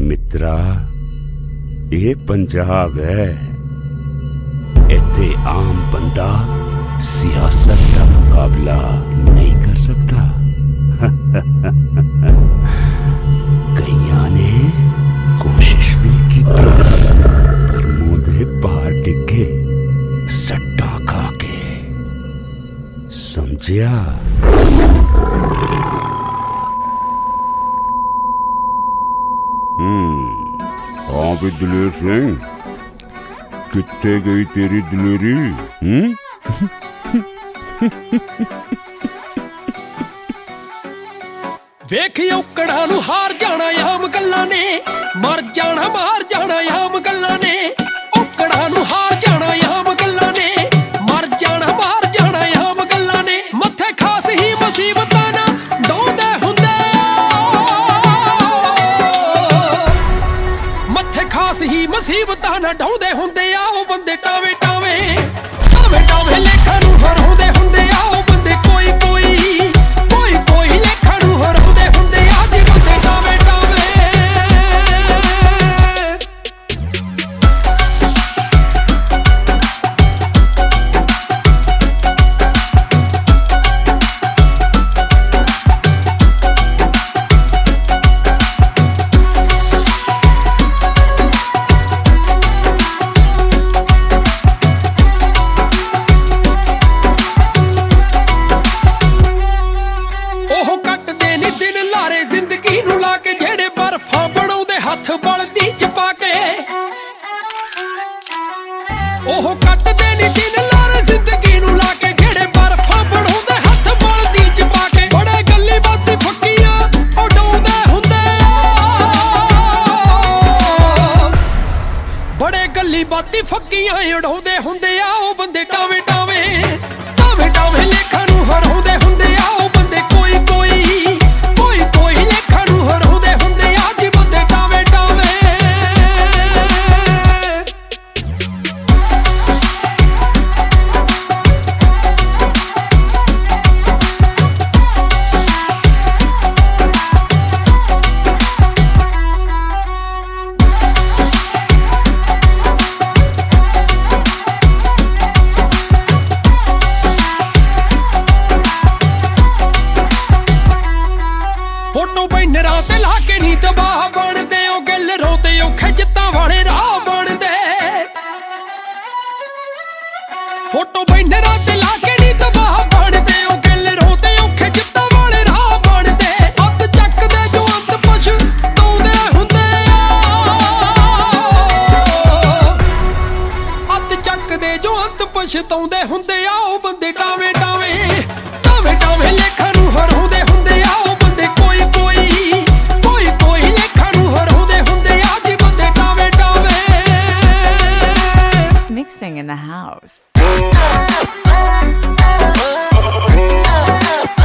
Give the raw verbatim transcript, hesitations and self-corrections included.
ਮਿੱਤਰਾ, ਇਹ ਪੰਜਾਬ ਹੈ। ਇੱਥੇ ਆਮ ਬੰਦਾ ਸਿਆਸਤ ਦਾ ਮੁਕਾਬਲਾ ਨਹੀਂ ਕਰ ਸਕਦਾ। ਕਈਆਂ ਨੇ ਕੋਸ਼ਿਸ਼ ਵੀ ਕੀਤੀ, ਪਰ ਮੂੰਹ ਦੇ ਬਾਹਰ ਡਿੱਗੇ ਸੱਟਾਂ ਖਾ ਕੇ। ਸਮਝਿਆ? ਹੂੰ ਹਾਂ ਵੀ ਦਲੇਰ ਸਿੰਘ, ਕਿੱਥੇ ਗਈ ਤੇਰੀ ਦਲੇਰੀ? ਹੂੰ ਵੇਖ ਔਕੜਾਂ ਨੂੰ ਹਾਰ ਜਾਣਾ ਆਮ ਗੱਲਾਂ ਨੇ, ਮਰ ਜਾਣਾ ਮਾਰ ਜਾਣਾ ਆਮ ਗੱਲਾਂ ਨੇ। ਔਕੜਾਂ ਨੂੰ ਹਾਰ ਜਾਣਾ ਆਮ ਗੱਲਾਂ ਨੇ, ਮਰ ਜਾਣਾ ਮਾਰ ਜਾਣਾ ਆਮ ਗੱਲਾਂ ਨੇ। ਮੱਥੇ ਖਾਸ ਹੀ ਮੁਸੀਬਤਾਂ ਨਾ ਡਾਉਂਦੇ ਹੁੰਦੇ ਆ, ਮੱਥੇ ਖਾਸ ਹੀ ਮੁਸੀਬਤਾਂ ਨਾ ਡਾਉਂਦੇ ਹੁੰਦੇ ਆ। ਉਹ ਬੰਦੇ ਟਾਵੇਂ ਟਾਵੇਂ ਟਾਵੇਂ ਟਾਵੇਂ ਲੇਖਾਂ ਨੂੰ ਹਰਾਉਂਦੇ ਹੁੰਦੇ ਆ। ਉਹ ਬੰਦੇ ਕੋਈ ਕੋਈ ਕੋਈ ਕੋਈ ਲੇਖਾਂ ਨੂੰ ਹਰਾਉਂਦੇ ਹੁੰਦੇ ਆ। ਜੀ ਬੰਦੇ ਟਾਵੇਂ ਟਾਵੇਂ ਬਲਦੀ ਚ ਪਾ ਕੇ। ਉਹ ਕੱਟਦੇ ਨੀ ਦਿਨ ਲਾਰੇ ਜ਼ਿੰਦਗੀ ਨੂੰ ਲਾ ਕੇ, ਜਿਹੜੇ ਬਰਫਾਂ ਬਣਾਉਂਦੇ ਹੱਥ ਬਲਦੀ ਚ ਪਾ ਕੇ। ਬੜੇ ਗੱਲੀ ਬਾਤੀ ਫੱਕੀਆਂ ਉਡਾਉਂਦੇ ਹੁੰਦੇ ਆ, ਬੜੇ ਗੱਲੀ ਬਾਤੀ ਫੱਕੀਆਂ ਉਡਾਉਂਦੇ ਹੁੰਦੇ ਆ। ਉਹ ਬੰਦੇ ਟਾਵੇਂ ਟਾਵੇਂ ਟਾਵੇਂ ਟਾਵੇਂ ਲੇਖਾਂ ਨੂੰ ਹਰਾਉਂਦੇ ਹੁੰਦੇ ਆ। ਉਹ ਬੰਦੇ ਕੋਈ ਕੋਈ ਕੋਈ ਕੋਈ ਲੇਖਾਂ ਨੂੰ ਹਰਾਉਂਦੇ ਹੁੰਦੇ ਆ। ਜੀ ਬੰਦੇ ਟਾਵੇਂ ਟਾਵੇਂ ਫੋਟੋ ਬੈਨਰਾਂ ਤੇ ਲਾ ਕੇ ਨੀ ਤਬਾਹ ਬਣਦੇ। ਉਹ ਗਿੱਲ ਰੋਤੇ ਔਖੇ ਜਿੱਤਾਂ ਵਾਲੇ ਰਾਹ ਬਣਦੇ। ਫੋਟੋ ਬੈਨਰਾਂ ਤੇ ਲਾ ਕੇ ਨੀ ਤਬਾਹ ਬਣਦੇ। ਉਹ ਗਿੱਲ ਰੋਤੇ ਔਖੇ ਜਿੱਤਾਂ ਵਾਲੇ ਰਾਹ ਬਣਦੇ। ਹੱਥ ਚੱਕਦੇ ਜੋ ਅੰਤ ਪਛਤਾਉਂਦੇ ਹੁੰਦੇ ਆ, ਹੱਥ ਚੱਕਦੇ ਜੋ ਅੰਤ ਪਛਤਾਉਂਦੇ ਹੁੰਦੇ ਆ। ਉਹ ਬੰਦੇ ਟਾਵੇਂ ਟਾਵੇਂ ਟਾਵੇਂ ਟਾਵੇਂ ਲੇਖਾਂ ਨੂੰ ਹਰਾਉਂਦੇ ਹੁੰਦੇ ਆ। ਉਹ ਬੰਦੇ ਕੋਈ ਕੋਈ ਕੋਈ ਕੋਈ ਲੇਖਾਂ ਨੂੰ ਹਰਾਉਂਦੇ ਹੁੰਦੇ ਆ। ਜੀ ਬੰਦੇ ਟਾਵੇਂ ਟਾਵੇਂ Mixing in the house.